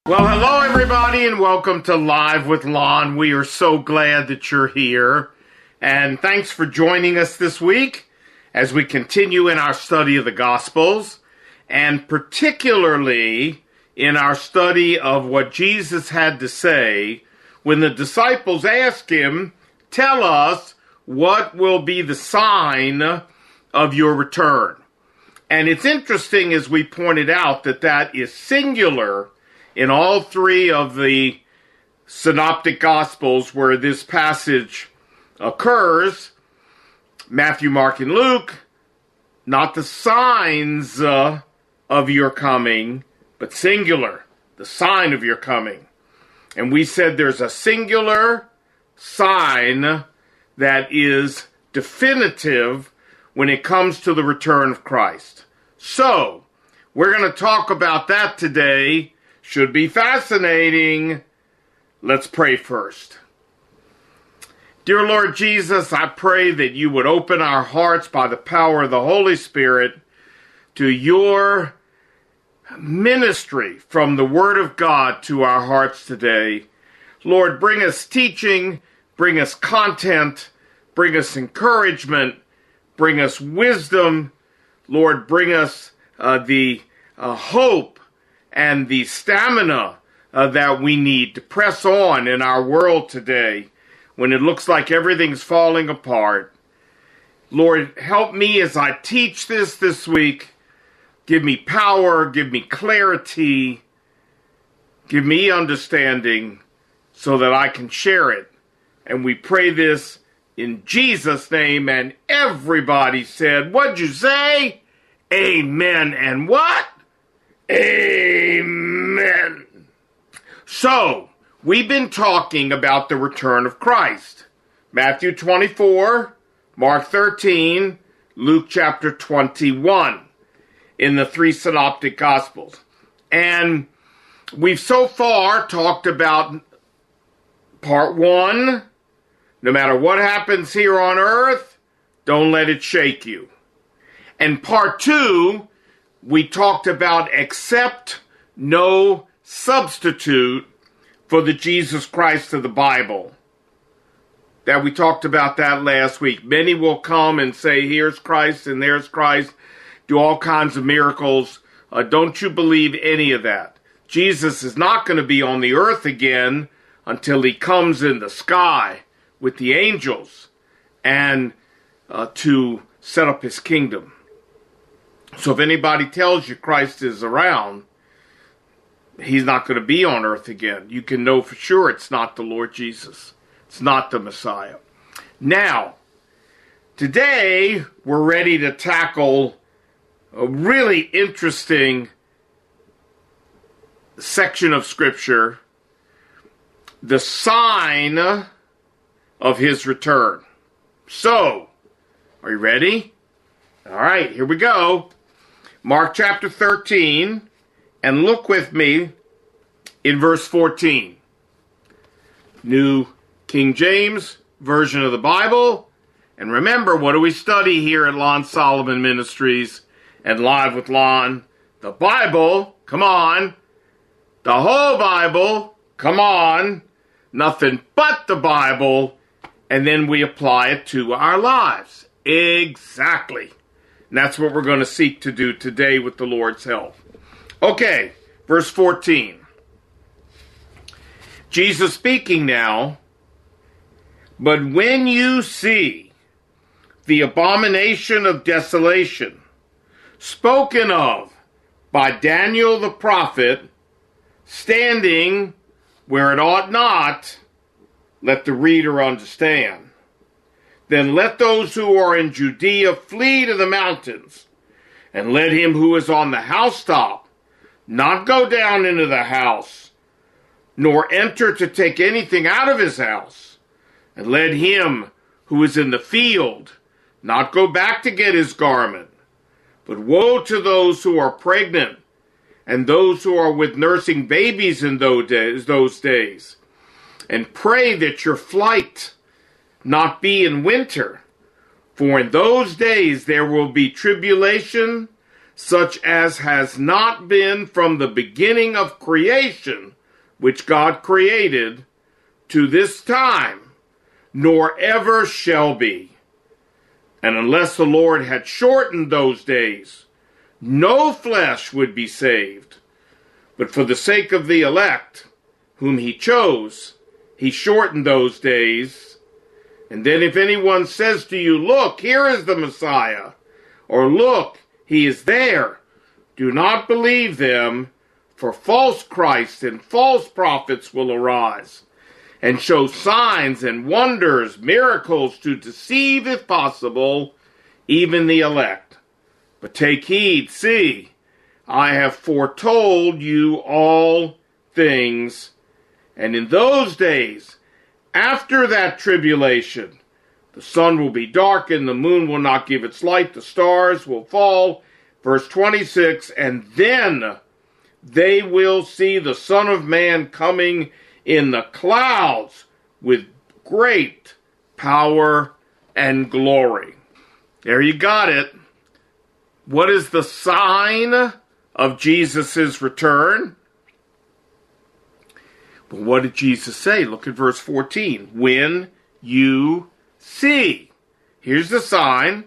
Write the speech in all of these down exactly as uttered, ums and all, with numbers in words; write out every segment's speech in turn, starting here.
Well, hello everybody and welcome to Live with Lon. We are so glad that you're here. And thanks for joining us this week as we continue in our study of the Gospels, and particularly in our study of what Jesus had to say when the disciples asked him, "Tell us what will be the sign of your return." And it's interesting, as we pointed out, that that is singular in all three of the synoptic Gospels where this passage occurs, Matthew, Mark, and Luke, not the signs uh, of your coming, but singular, the sign of your coming. And we said there's a singular sign that is definitive when it comes to the return of Christ. So, we're going to talk about that today. Should be fascinating. Let's pray first. Dear Lord Jesus, I pray that you would open our hearts by the power of the Holy Spirit to your ministry from the Word of God to our hearts today. Lord, bring us teaching, bring us content, bring us encouragement, bring us wisdom. Lord, bring us uh, the uh, hope and the stamina uh, that we need to press on in our world today when it looks like everything's falling apart. Lord, help me as I teach this this week. Give me power, give me clarity, give me understanding so that I can share it. And we pray this in Jesus' name, and everybody said, what'd you say? Amen. And what? Amen. So, we've been talking about the return of Christ. Matthew twenty-four, Mark thirteen, Luke chapter twenty-one in the three synoptic Gospels. And we've so far talked about part one, no matter what happens here on earth, don't let it shake you. And part two, we talked about accept no substitute for the Jesus Christ of the Bible. That we talked about that last week. Many will come and say, here's Christ and there's Christ, do all kinds of miracles. Uh, don't you believe any of that. Jesus is not going to be on the earth again until he comes in the sky with the angels and uh, to set up his kingdom. So if anybody tells you Christ is around, he's not going to be on earth again. You can know for sure it's not the Lord Jesus. It's not the Messiah. Now, today we're ready to tackle a really interesting section of Scripture, the sign of his return. So, are you ready? All right, here we go. Mark chapter thirteen, and look with me in verse fourteen. New King James Version of the Bible. And remember, what do we study here at Lon Solomon Ministries and Live with Lon? The Bible, come on. The whole Bible, come on. Nothing but the Bible. And then we apply it to our lives. Exactly. And that's what we're going to seek to do today with the Lord's help. Okay, verse fourteen. Jesus speaking now, but when you see the abomination of desolation spoken of by Daniel the prophet standing where it ought not, let the reader understand. Then let those who are in Judea flee to the mountains, and let him who is on the housetop not go down into the house, nor enter to take anything out of his house, and let him who is in the field not go back to get his garment. But woe to those who are pregnant, and those who are with nursing babies in those days, and pray that your flight not be in winter, for in those days there will be tribulation, such as has not been from the beginning of creation which God created, to this time, nor ever shall be. And unless the Lord had shortened those days, no flesh would be saved. But for the sake of the elect, whom he chose, he shortened those days. And then if anyone says to you, look, here is the Messiah, or look, he is there, do not believe them, for false Christs and false prophets will arise, and show signs and wonders, miracles, to deceive, if possible, even the elect. But take heed, see, I have foretold you all things. And in those days, after that tribulation, the sun will be darkened, the moon will not give its light, the stars will fall. Verse twenty-six, and then they will see the Son of Man coming in the clouds with great power and glory. There you got it. What is the sign of Jesus' return? Well, what did Jesus say? Look at verse fourteen. When you see. Here's the sign.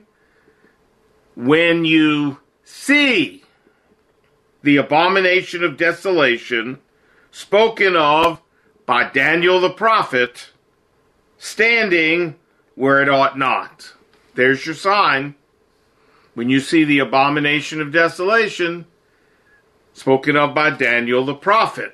When you see the abomination of desolation spoken of by Daniel the prophet standing where it ought not. There's your sign. When you see the abomination of desolation spoken of by Daniel the prophet.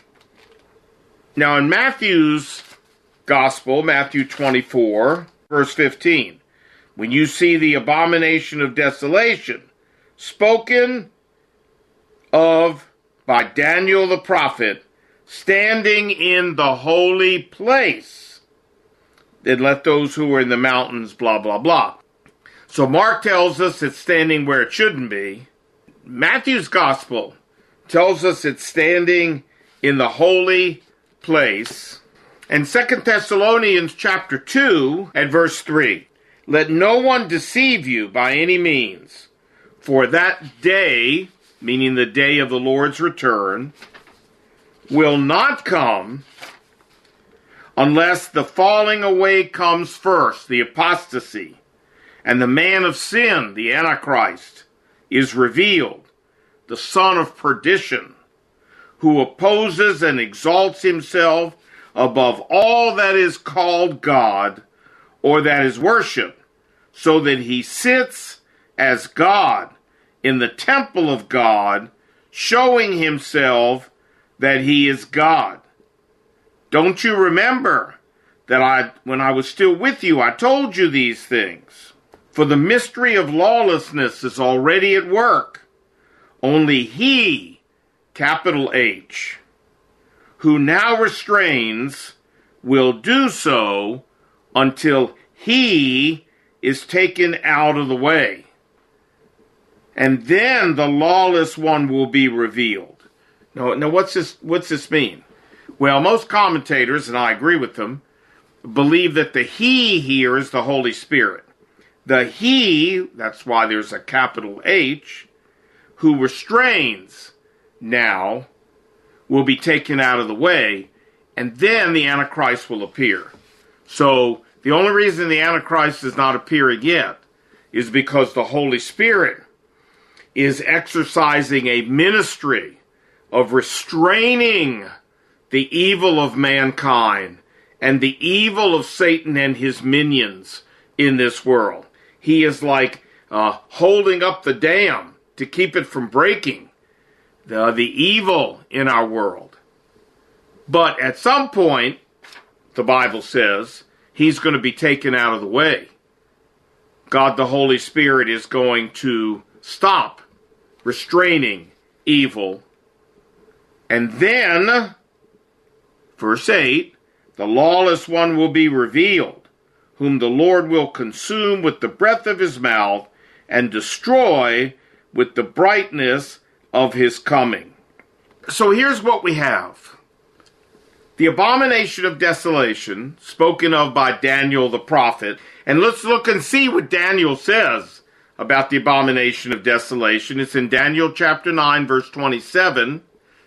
Now in Matthew's Gospel, Matthew twenty-four, verse fifteen, when you see the abomination of desolation spoken of by Daniel the prophet standing in the holy place, then let those who are in the mountains blah blah blah. So Mark tells us it's standing where it shouldn't be. Matthew's Gospel tells us it's standing in the holy place. And Second Thessalonians chapter two at verse three, let no one deceive you by any means, for that day, meaning the day of the Lord's return, will not come unless the falling away comes first, the apostasy, and the man of sin, the Antichrist, is revealed, the son of perdition, who opposes and exalts himself above all that is called God or that is worshiped, so that he sits as God in the temple of God, showing himself that he is God. Don't you remember that I, when I was still with you, I told you these things? For the mystery of lawlessness is already at work. Only he, capital H, who now restrains, will do so until he is taken out of the way. And then the lawless one will be revealed. Now, now what's this, what's this mean? Well, most commentators, and I agree with them, believe that the he here is the Holy Spirit. The he, that's why there's a capital H, who restrains now, will be taken out of the way, and then the Antichrist will appear. So, the only reason the Antichrist is not appearing yet is because the Holy Spirit is exercising a ministry of restraining the evil of mankind and the evil of Satan and his minions in this world. He is like uh, holding up the dam to keep it from breaking. The, the evil in our world. But at some point, the Bible says, he's going to be taken out of the way. God the Holy Spirit is going to stop restraining evil. And then, verse eight, the lawless one will be revealed, whom the Lord will consume with the breath of his mouth and destroy with the brightness of his coming. So here's what we have. The abomination of desolation, spoken of by Daniel the prophet. And let's look and see what Daniel says about the abomination of desolation. It's in Daniel chapter nine, verse twenty-seven.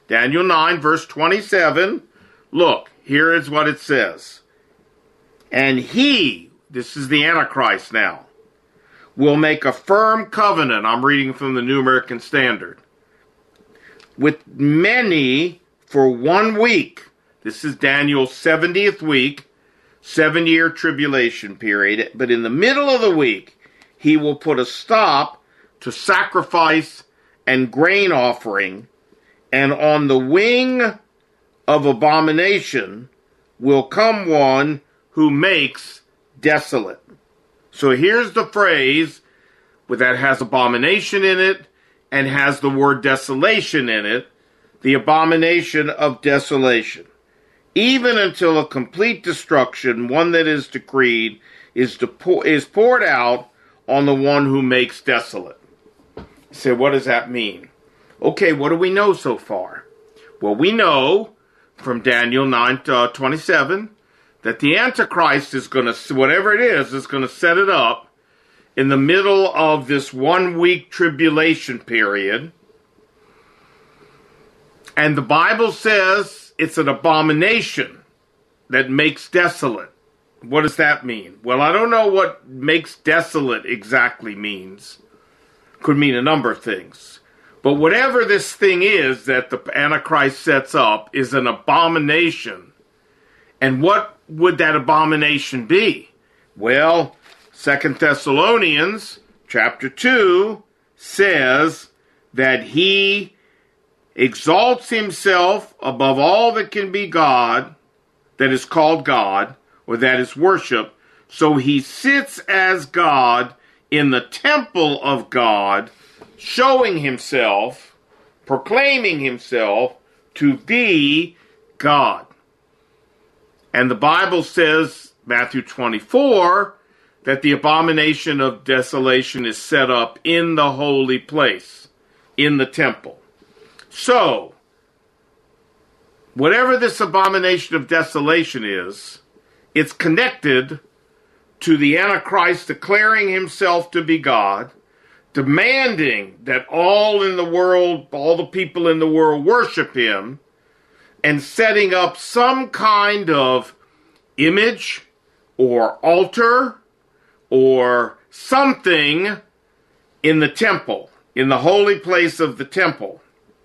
Daniel nine, verse twenty-seven. Look, here is what it says. And he, this is the Antichrist now, will make a firm covenant, I'm reading from the New American Standard, with many for one week. This is Daniel's seventieth week, seven-year tribulation period. But in the middle of the week, he will put a stop to sacrifice and grain offering, and on the wing of abomination will come one who makes desolate. So here's the phrase that has abomination in it and has the word desolation in it, the abomination of desolation. Even until a complete destruction, one that is decreed, is, de- is poured out on the one who makes desolate. So what does that mean? Okay, what do we know so far? Well, we know from Daniel nine twenty-seven that the Antichrist is going to, whatever it is, is going to set it up in the middle of this one-week tribulation period. And the Bible says it's an abomination that makes desolate. What does that mean? Well, I don't know what makes desolate exactly means. Could mean a number of things. But whatever this thing is that the Antichrist sets up is an abomination. And what would that abomination be? Well, Second Thessalonians chapter two says that he exalts himself above all that can be God, that is called God, or that is worship. So he sits as God in the temple of God, showing himself, proclaiming himself to be God. And the Bible says, Matthew twenty-four, that the abomination of desolation is set up in the holy place, in the temple. So, whatever this abomination of desolation is, it's connected to the Antichrist declaring himself to be God, demanding that all in the world, all the people in the world worship him, and setting up some kind of image or altar or something in the temple, in the holy place of the temple.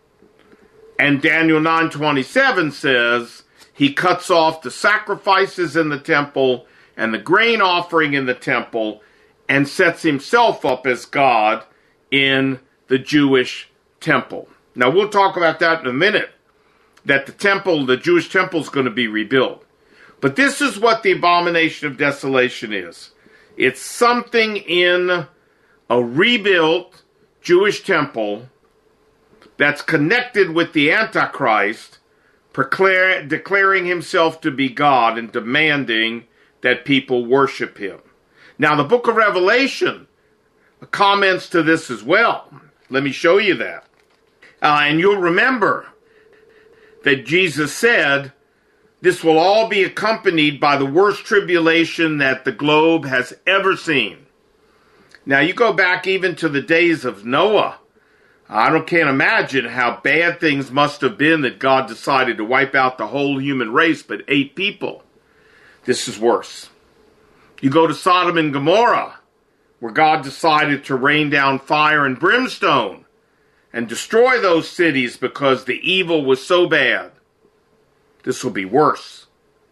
And Daniel nine twenty-seven says he cuts off the sacrifices in the temple and the grain offering in the temple and sets himself up as God in the Jewish temple. Now we'll talk about that in a minute, that the temple, the Jewish temple, is going to be rebuilt. But this is what the abomination of desolation is. It's something in a rebuilt Jewish temple that's connected with the Antichrist, declare, declaring himself to be God and demanding that people worship him. Now, the book of Revelation comments to this as well. Let me show you that. Uh, and you'll remember that Jesus said, this will all be accompanied by the worst tribulation that the globe has ever seen. Now, you go back even to the days of Noah. I don't, can't imagine how bad things must have been that God decided to wipe out the whole human race but eight people. This is worse. You go to Sodom and Gomorrah, where God decided to rain down fire and brimstone and destroy those cities because the evil was so bad. This will be worse.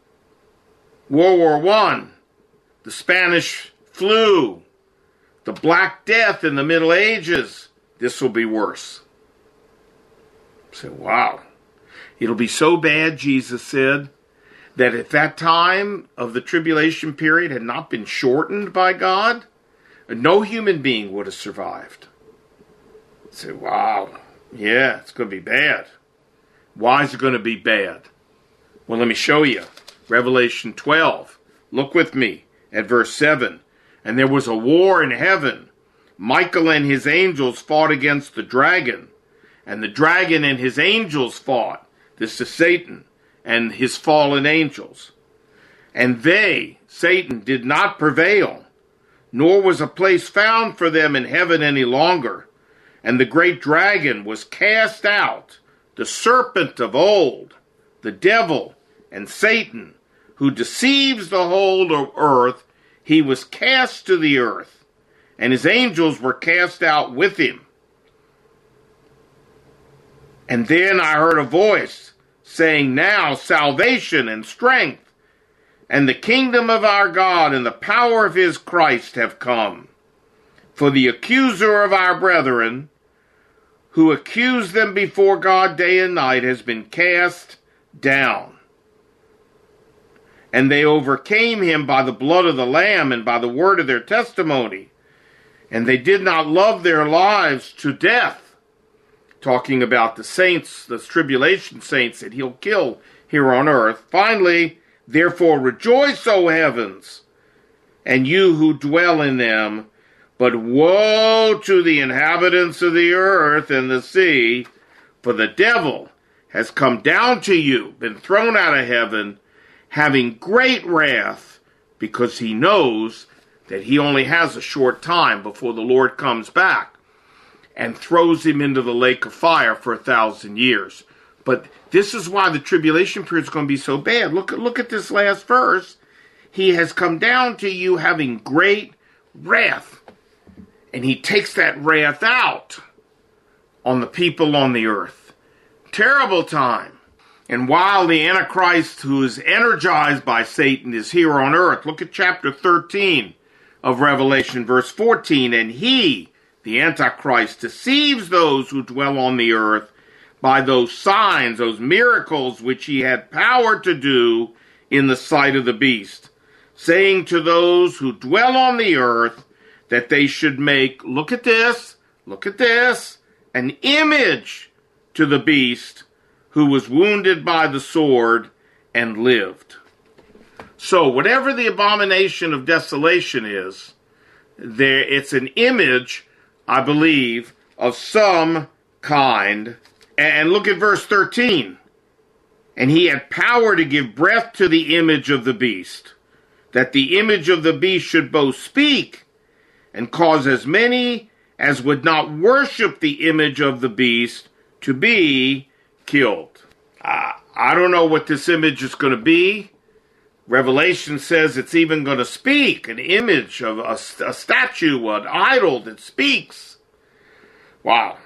World War One, the Spanish flu, the Black Death in the Middle Ages. This will be worse. So, wow. It'll be so bad, Jesus said, that if that time of the tribulation period had not been shortened by God, no human being would have survived. Say, wow. Yeah, it's going to be bad. Why is it going to be bad? Well, let me show you. Revelation twelve. Look with me at verse seven. And there was a war in heaven. Michael and his angels fought against the dragon. And the dragon and his angels fought. This is Satan and his fallen angels. And they, Satan, did not prevail, nor was a place found for them in heaven any longer. And the great dragon was cast out, the serpent of old, the devil and Satan, who deceives the whole earth, he was cast to the earth, and his angels were cast out with him. And then I heard a voice saying, now salvation and strength and the kingdom of our God and the power of his Christ have come. For the accuser of our brethren, who accused them before God day and night, has been cast down. And they overcame him by the blood of the Lamb and by the word of their testimony. And they did not love their lives to death. Talking about the saints, the tribulation saints that he'll kill here on earth. Finally, therefore rejoice, O heavens, and you who dwell in them. But woe to the inhabitants of the earth and the sea, for the devil has come down to you, been thrown out of heaven, having great wrath, because he knows that he only has a short time before the Lord comes back and throws him into the lake of fire for a thousand years. But this is why the tribulation period is going to be so bad. Look at, look at this last verse. He has come down to you having great wrath. And he takes that wrath out on the people on the earth. Terrible time. And while the Antichrist, who is energized by Satan, is here on earth, look at chapter thirteen of Revelation, verse fourteen. And he, the Antichrist, deceives those who dwell on the earth by those signs, those miracles which he had power to do in the sight of the beast, saying to those who dwell on the earth, that they should make, look at this, look at this, an image to the beast who was wounded by the sword and lived. So whatever the abomination of desolation is, there it's an image, I believe, of some kind. And look at verse thirteen. And he had power to give breath to the image of the beast, that the image of the beast should both speak and cause as many as would not worship the image of the beast to be killed. Uh, I don't know what this image is going to be. Revelation says it's even going to speak, an image of a, a statue, an idol that speaks. Wow.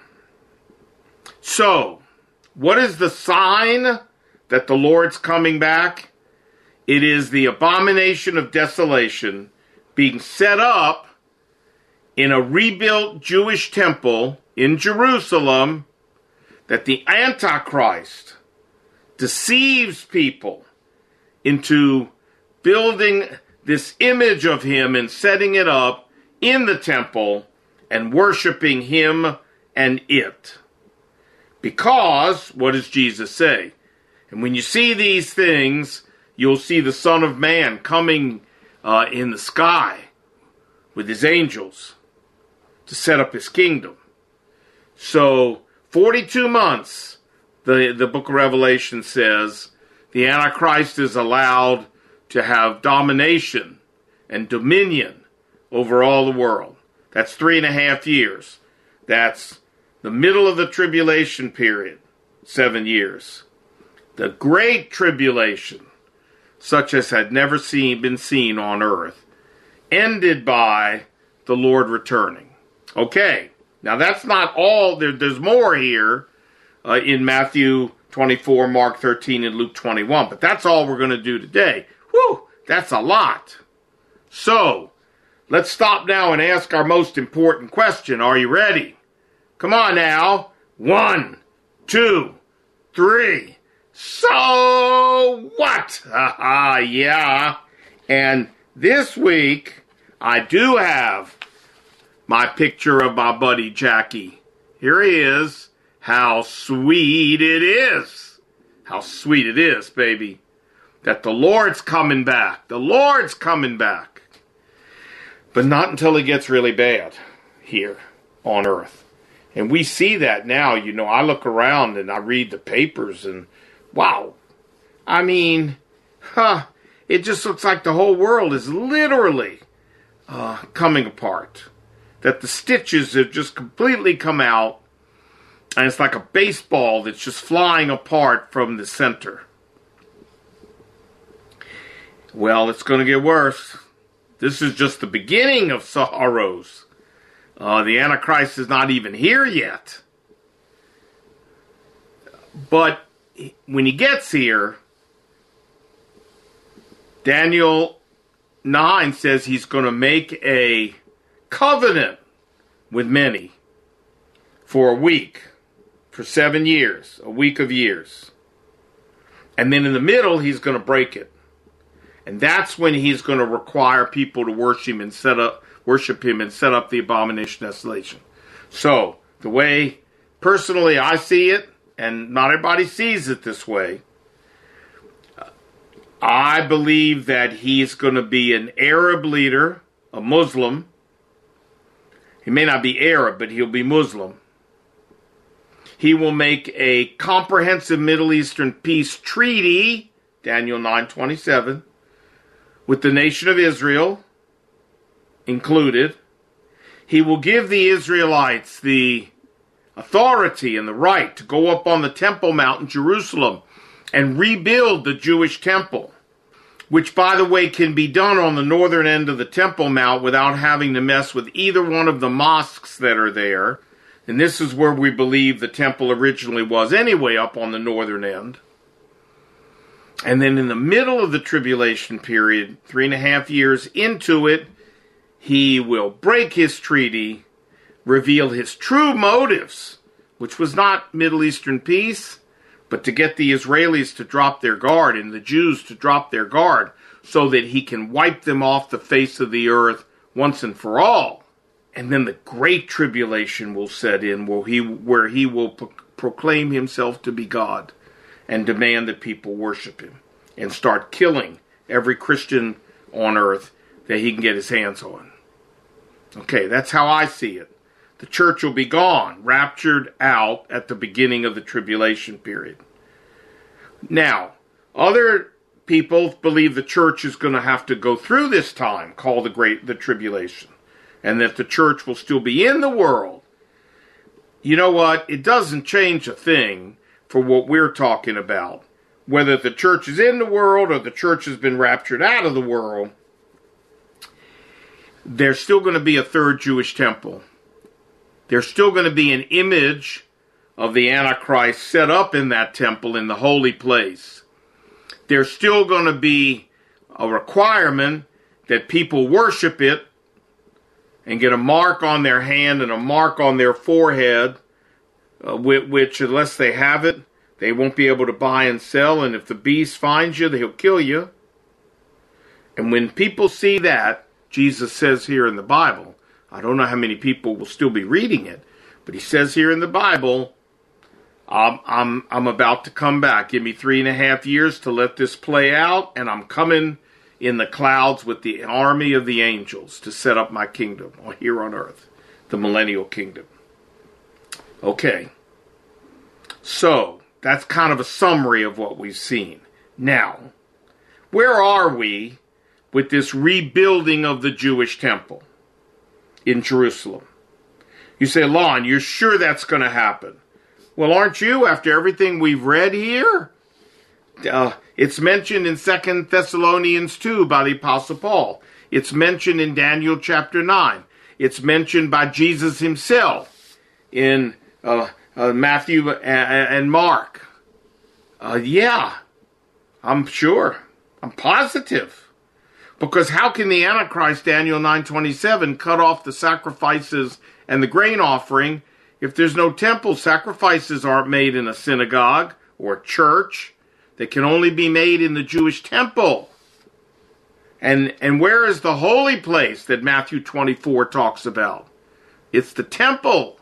So, what is the sign that the Lord's coming back? It is the abomination of desolation being set up in a rebuilt Jewish temple in Jerusalem, that the Antichrist deceives people into building this image of him and setting it up in the temple and worshiping him and it. Because, what does Jesus say? And when you see these things, you'll see the Son of Man coming uh, in the sky with his angels to set up his kingdom. So, forty-two months, the, the book of Revelation says, the Antichrist is allowed to have domination and dominion over all the world. That's three and a half years. That's the middle of the tribulation period, seven years. The great tribulation, such as had never seen, been seen on earth, ended by the Lord returning. Okay, now that's not all. There, there's more here uh, in Matthew twenty-four, Mark thirteen, and Luke twenty-one. But that's all we're going to do today. Whew, that's a lot. So, let's stop now and ask our most important question. Are you ready? Come on now. One, two, three. So what? Haha, yeah. And this week, I do have my picture of my buddy Jackie. Here he is. How sweet it is. How sweet it is, baby. That the Lord's coming back. The Lord's coming back. But not until it gets really bad here on earth. And we see that now. You know, I look around and I read the papers and wow. I mean, huh, it just looks like the whole world is literally uh, coming apart. That the stitches have just completely come out. And it's like a baseball that's just flying apart from the center. Well, it's going to get worse. This is just the beginning of sorrows. Uh, the Antichrist is not even here yet. But when he gets here, Daniel nine says he's going to make a covenant with many for a week, for seven years, a week of years. And then in the middle, he's going to break it. And that's when he's going to require people to worship him and set up, worship him and set up the abomination of desolation. So, the way, personally, I see it, and not everybody sees it this way, I believe that he's going to be an Arab leader, a Muslim. He may not be Arab, but he'll be Muslim. He will make a comprehensive Middle Eastern peace treaty, Daniel nine twenty-seven, with the nation of Israel included. He will give the Israelites the authority and the right to go up on the Temple Mount in Jerusalem and rebuild the Jewish temple, which, by the way, can be done on the northern end of the Temple Mount without having to mess with either one of the mosques that are there. And this is where we believe the temple originally was anyway, up on the northern end. And then in the middle of the tribulation period, three and a half years into it, he will break his treaty, reveal his true motives, which was not Middle Eastern peace, but to get the Israelis to drop their guard and the Jews to drop their guard so that he can wipe them off the face of the earth once and for all. And then the great tribulation will set in where he, where he will pro- proclaim himself to be God and demand that people worship him and start killing every Christian on earth that he can get his hands on. Okay, that's how I see it. The church will be gone, raptured out at the beginning of the tribulation period. Now, other people believe the church is going to have to go through this time called the Great the Tribulation, and that the church will still be in the world. You know what? It doesn't change a thing for what we're talking about. Whether the church is in the world or the church has been raptured out of the world, there's still going to be a third Jewish temple. There's still going to be an image of the Antichrist set up in that temple in the holy place. There's still going to be a requirement that people worship it and get a mark on their hand and a mark on their forehead, uh, which, unless they have it, they won't be able to buy and sell, and if the beast finds you, he'll kill you. And when people see that, Jesus says here in the Bible, I don't know how many people will still be reading it, but he says here in the Bible, I'm, I'm, I'm about to come back. Give me three and a half years to let this play out, and I'm coming in the clouds with the army of the angels to set up my kingdom here on earth, the millennial kingdom. Okay, so that's kind of a summary of what we've seen. Now, where are we with this rebuilding of the Jewish temple in Jerusalem? You say, Lon, you're sure that's going to happen? Well, aren't you, after everything we've read here? Uh, it's mentioned in Second Thessalonians two by the Apostle Paul. It's mentioned in Daniel chapter nine. It's mentioned by Jesus himself in uh, uh, Matthew and, and Mark. Uh, yeah, I'm sure. I'm positive. Because how can the Antichrist, Daniel nine twenty-seven, cut off the sacrifices and the grain offering if there's no temple? Sacrifices aren't made in a synagogue or a church. They can only be made in the Jewish temple. And, and where is the holy place that Matthew twenty-four talks about? It's the temple.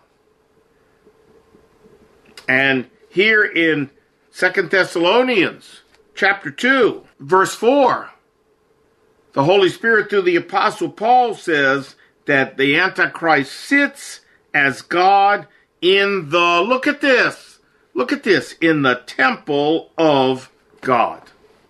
And here in Second Thessalonians chapter two, verse four, the Holy Spirit through the Apostle Paul says that the Antichrist sits as God in the, look at this, look at this, in the temple of God.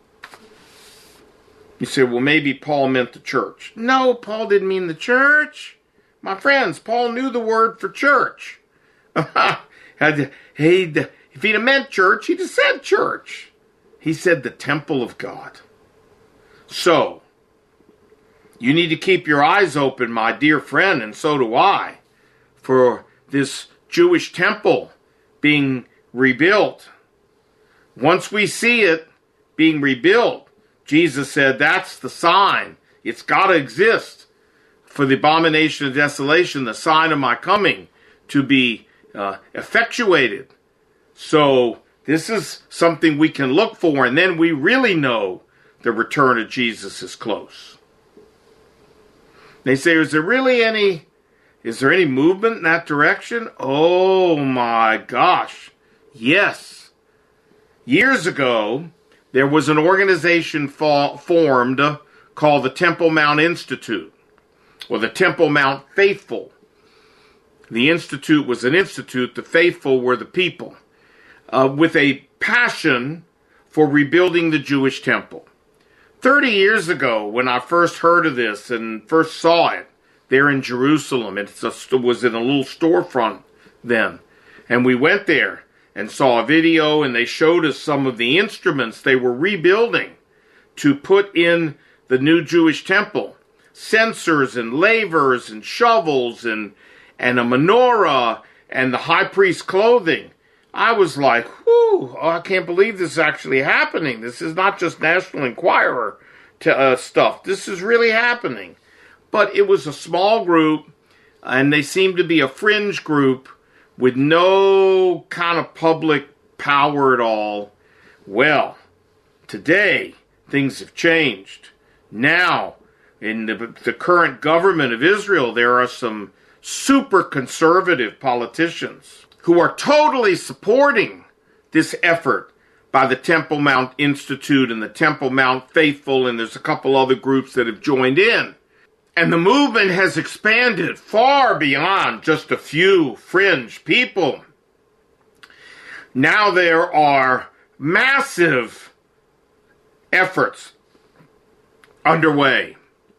You say, well, maybe Paul meant the church. No, Paul didn't mean the church. My friends, Paul knew the word for church. Had he, if he'd have meant church, he'd have said church. He said the temple of God. So, you need to keep your eyes open, my dear friend, and so do I, for this Jewish temple being rebuilt. Once we see it being rebuilt, Jesus said that's the sign. It's got to exist for the abomination of desolation, the sign of my coming, to be uh, effectuated. So this is something we can look for, and then we really know the return of Jesus is close. They say, is there really any, is there any movement in that direction? Oh my gosh, yes. Years ago, there was an organization fa- formed uh, called the Temple Mount Institute, or the Temple Mount Faithful. The Institute was an institute, the faithful were the people, uh, with a passion for rebuilding the Jewish temple. Thirty years ago, when I first heard of this and first saw it, there in Jerusalem, it was in a little storefront then, and we went there and saw a video, and they showed us some of the instruments they were rebuilding to put in the new Jewish temple. Censers and lavers and shovels and, and a menorah and the high priest's clothing. I was like, whew, oh, I can't believe this is actually happening. This is not just National Enquirer to, uh, stuff. This is really happening. But it was a small group, and they seemed to be a fringe group with no kind of public power at all. Well, today, things have changed. Now, in the, the current government of Israel, there are some super conservative politicians who are totally supporting this effort by the Temple Mount Institute and the Temple Mount Faithful, and there's a couple other groups that have joined in. And the movement has expanded far beyond just a few fringe people. Now there are massive efforts underway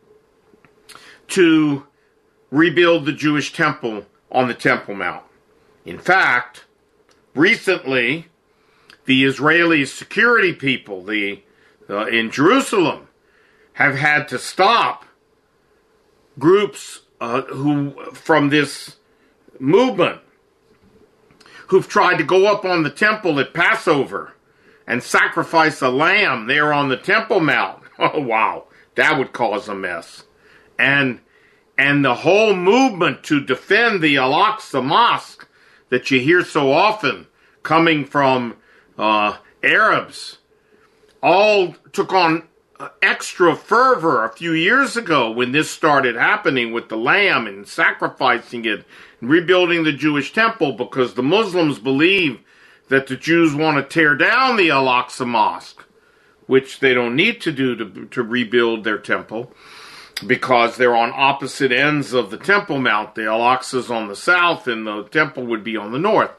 to rebuild the Jewish temple on the Temple Mount. In fact, recently, the Israeli security people the, uh, in Jerusalem have had to stop groups uh, who from this movement who've tried to go up on the temple at Passover and sacrifice a lamb there on the Temple Mount. Oh, wow, that would cause a mess. And and the whole movement to defend the Al-Aqsa Mosque that you hear so often coming from uh, Arabs all took on extra fervor a few years ago when this started happening with the lamb and sacrificing it and rebuilding the Jewish temple, because the Muslims believe that the Jews want to tear down the Al-Aqsa Mosque, which they don't need to do to, to rebuild their temple, because they're on opposite ends of the Temple Mount. The Al-Aqsa's on the south and the temple would be on the north.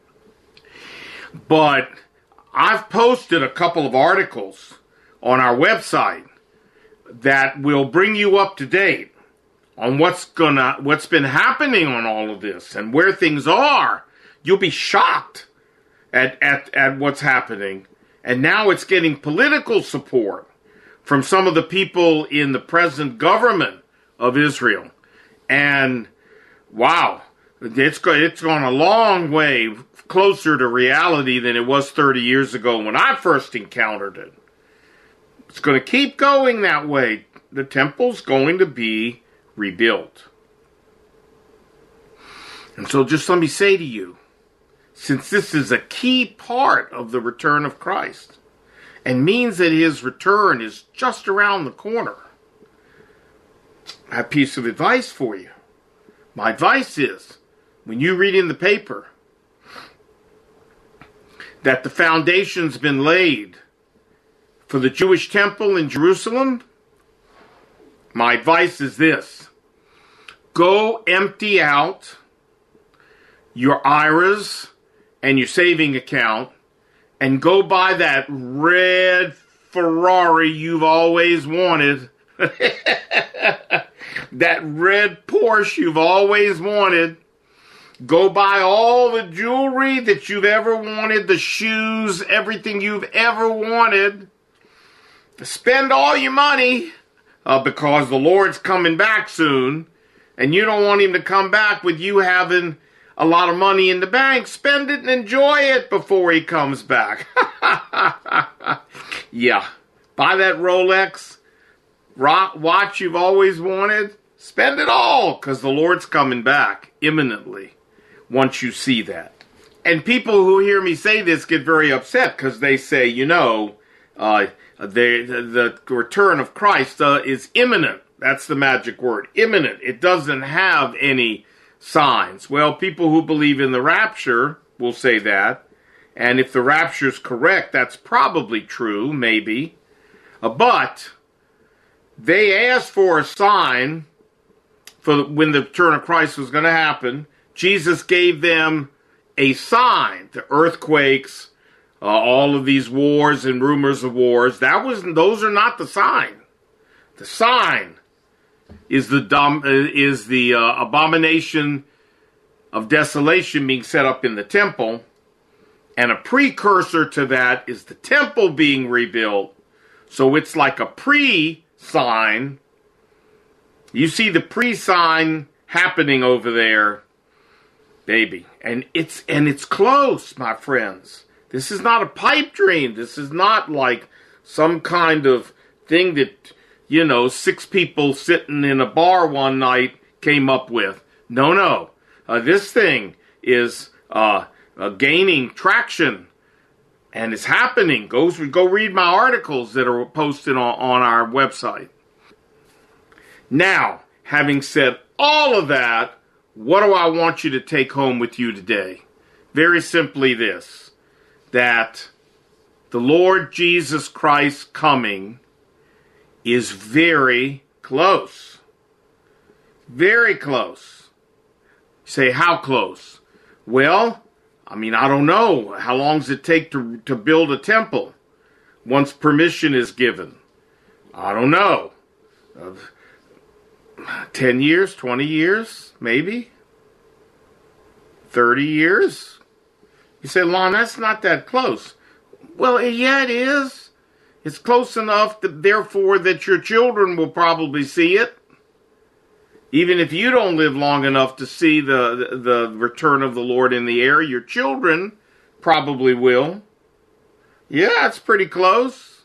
But I've posted a couple of articles on our website that will bring you up to date on what's gonna, what's been happening on all of this and where things are. You'll be shocked at, at, at what's happening. And now it's getting political support from some of the people in the present government of Israel. And wow, it's, it's gone a long way closer to reality than it was thirty years ago when I first encountered it. It's going to keep going that way. The temple's going to be rebuilt. And so just let me say to you, since this is a key part of the return of Christ and means that his return is just around the corner, I have a piece of advice for you. My advice is, when you read in the paper that the foundation's been laid for the Jewish temple in Jerusalem, my advice is this: go empty out your I R As and your saving account and go buy that red Ferrari you've always wanted. That red Porsche you've always wanted. Go buy all the jewelry that you've ever wanted, the shoes, everything you've ever wanted. Spend all your money uh, because the Lord's coming back soon, and you don't want him to come back with you having a lot of money in the bank. Spend it and enjoy it before he comes back. Yeah. Buy that Rolex rock watch you've always wanted. Spend it all, because the Lord's coming back imminently once you see that. And people who hear me say this get very upset because they say, you know, uh, they, the, the return of Christ uh, is imminent. That's the magic word, imminent. It doesn't have any signs. Well, people who believe in the rapture will say that. And if the rapture is correct, that's probably true, maybe. Uh, but they asked for a sign for when the return of Christ was going to happen. Jesus gave them a sign. The earthquakes, uh, all of these wars and rumors of wars. That was; those are not the sign. The sign is the dom, uh, is the uh, abomination of desolation being set up in the temple, and a precursor to that is the temple being rebuilt. So it's like a pre-sign. You see the pre-sign happening over there, baby. And it's and it's close, my friends. This is not a pipe dream. This is not like some kind of thing that, you know, six people sitting in a bar one night came up with. No, no. Uh, this thing is uh, uh, gaining traction. And it's happening. Go, go read my articles that are posted on, on our website. Now, having said all of that, what do I want you to take home with you today? Very simply this, that the Lord Jesus Christ coming is very close. Very close. You say, how close? Well, I mean, I don't know. How long does it take to, to build a temple once permission is given? I don't know. Uh, ten years, twenty years, maybe? thirty years? You say, Lon, that's not that close. Well, yeah, it is. It's close enough, that, therefore, that your children will probably see it. Even if you don't live long enough to see the, the, the return of the Lord in the air, your children probably will. Yeah, it's pretty close.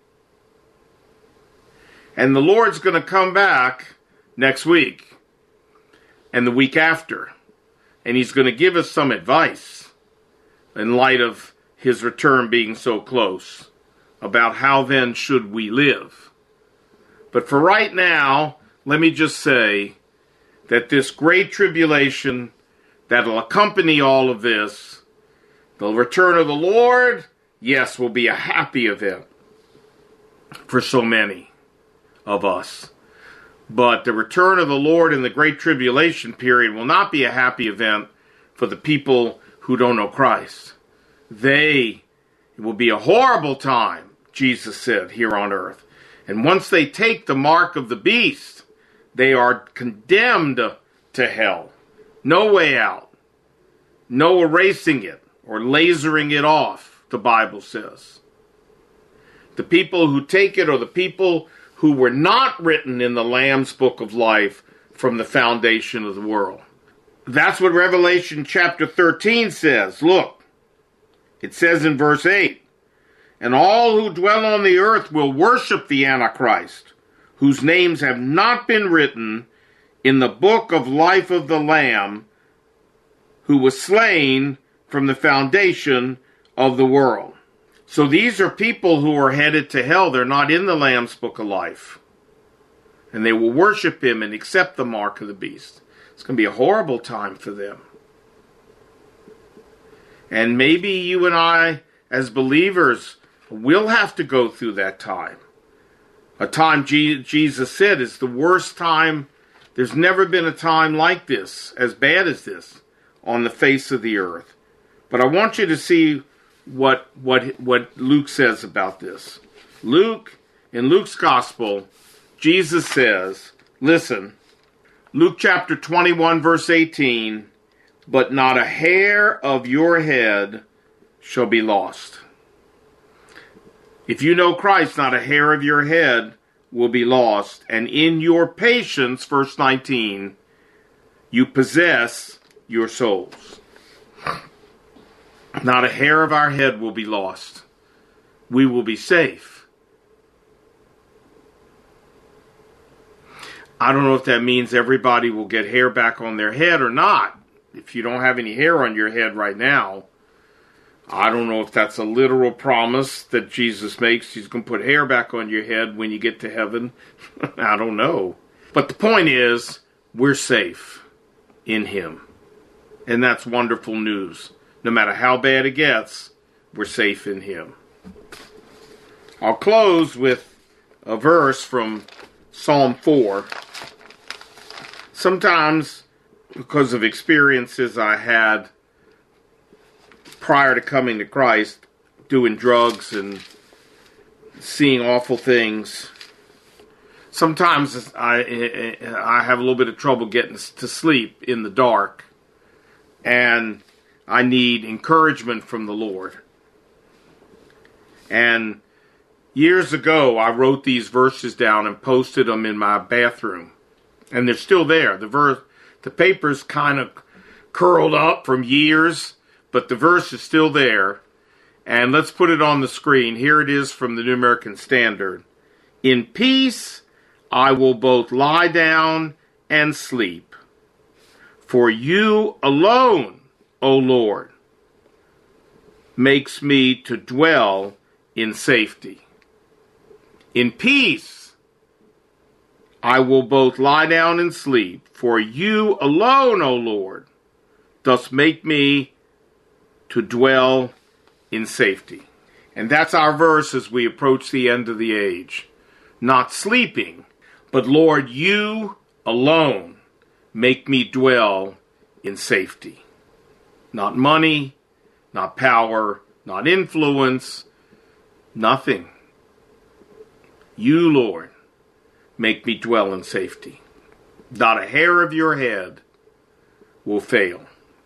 And the Lord's going to come back next week and the week after. And he's going to give us some advice in light of his return being so close about how then should we live. But for right now, let me just say that this great tribulation that'll accompany all of this, the return of the Lord, yes, will be a happy event for so many of us. But the return of the Lord in the great tribulation period will not be a happy event for the people who don't know Christ. They, it will be a horrible time, Jesus said, here on earth. And once they take the mark of the beast, they are condemned to hell. No way out. No erasing it or lasering it off, the Bible says. The people who take it are the people who were not written in the Lamb's Book of Life from the foundation of the world. That's what Revelation chapter thirteen says. Look, it says in verse eight, and all who dwell on the earth will worship the Antichrist, whose names have not been written in the book of life of the Lamb, who was slain from the foundation of the world. So these are people who are headed to hell. They're not in the Lamb's Book of Life. And they will worship him and accept the mark of the beast. It's going to be a horrible time for them. And maybe you and I, as believers, will have to go through that time. A time G- Jesus said is the worst time. There's never been a time like this, as bad as this, on the face of the earth. But I want you to see what what what Luke says about this. Luke, in Luke's gospel, Jesus says, listen, Luke chapter twenty-one, verse eighteen, but not a hair of your head shall be lost. If you know Christ, not a hair of your head will be lost. And in your patience, verse nineteen, you possess your souls. Not a hair of our head will be lost. We will be safe. I don't know if that means everybody will get hair back on their head or not. If you don't have any hair on your head right now, I don't know if that's a literal promise that Jesus makes. He's going to put hair back on your head when you get to heaven. I don't know. But the point is, we're safe in Him. And that's wonderful news. No matter how bad it gets, we're safe in Him. I'll close with a verse from Psalm four. Sometimes, because of experiences I had prior to coming to Christ, doing drugs and seeing awful things, sometimes I I have a little bit of trouble getting to sleep in the dark, and I need encouragement from the Lord. And years ago, I wrote these verses down and posted them in my bathroom, and they're still there. The verse, the paper's kind of curled up from years, but the verse is still there. And let's put it on the screen. Here it is from the New American Standard. In peace I will both lie down and sleep, for you alone, O Lord, makes me to dwell in safety. In peace I will both lie down and sleep, for you alone, O Lord, dost make me to dwell in safety. And that's our verse as we approach the end of the age. Not sleeping, but Lord, you alone make me dwell in safety. Not money, not power, not influence, nothing. You, Lord, make me dwell in safety. Not a hair of your head will fail.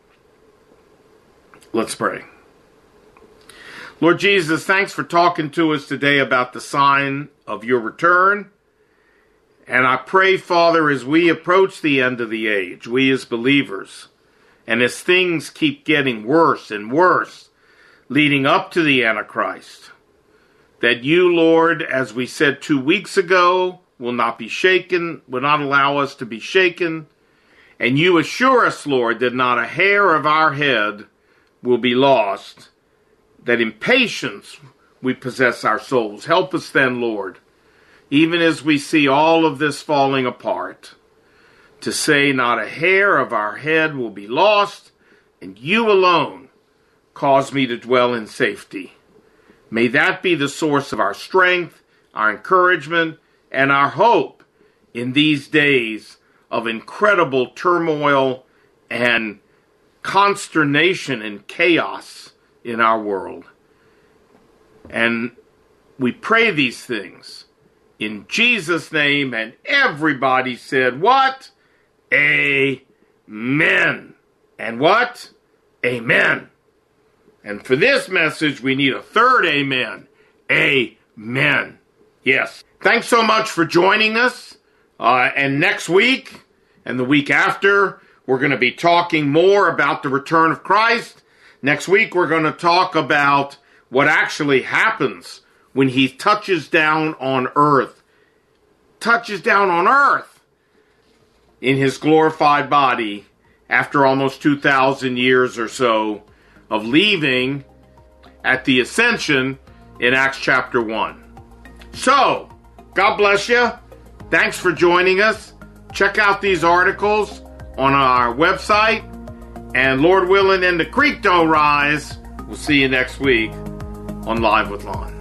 Let's pray. Lord Jesus, thanks for talking to us today about the sign of your return. And I pray, Father, as we approach the end of the age, we as believers, and as things keep getting worse and worse, leading up to the Antichrist, that you, Lord, as we said two weeks ago, will not be shaken, will not allow us to be shaken. And you assure us, Lord, that not a hair of our head will be lost, that in patience we possess our souls. Help us then, Lord, even as we see all of this falling apart, to say not a hair of our head will be lost, and you alone cause me to dwell in safety. May that be the source of our strength, our encouragement, and our hope in these days of incredible turmoil and consternation and chaos in our world. And we pray these things in Jesus' name, and everybody said, what? Amen. And what? Amen. And for this message, we need a third amen. Amen. Yes. Thanks so much for joining us. Uh, and next week and the week after, we're going to be talking more about the return of Christ. Next week, we're going to talk about what actually happens when he touches down on earth. Touches down on earth in his glorified body after almost two thousand years or so of leaving at the ascension in Acts chapter one. So, God bless you. Thanks for joining us. Check out these articles on our website. And Lord willing, and the creek don't rise. We'll see you next week on Live with Lon.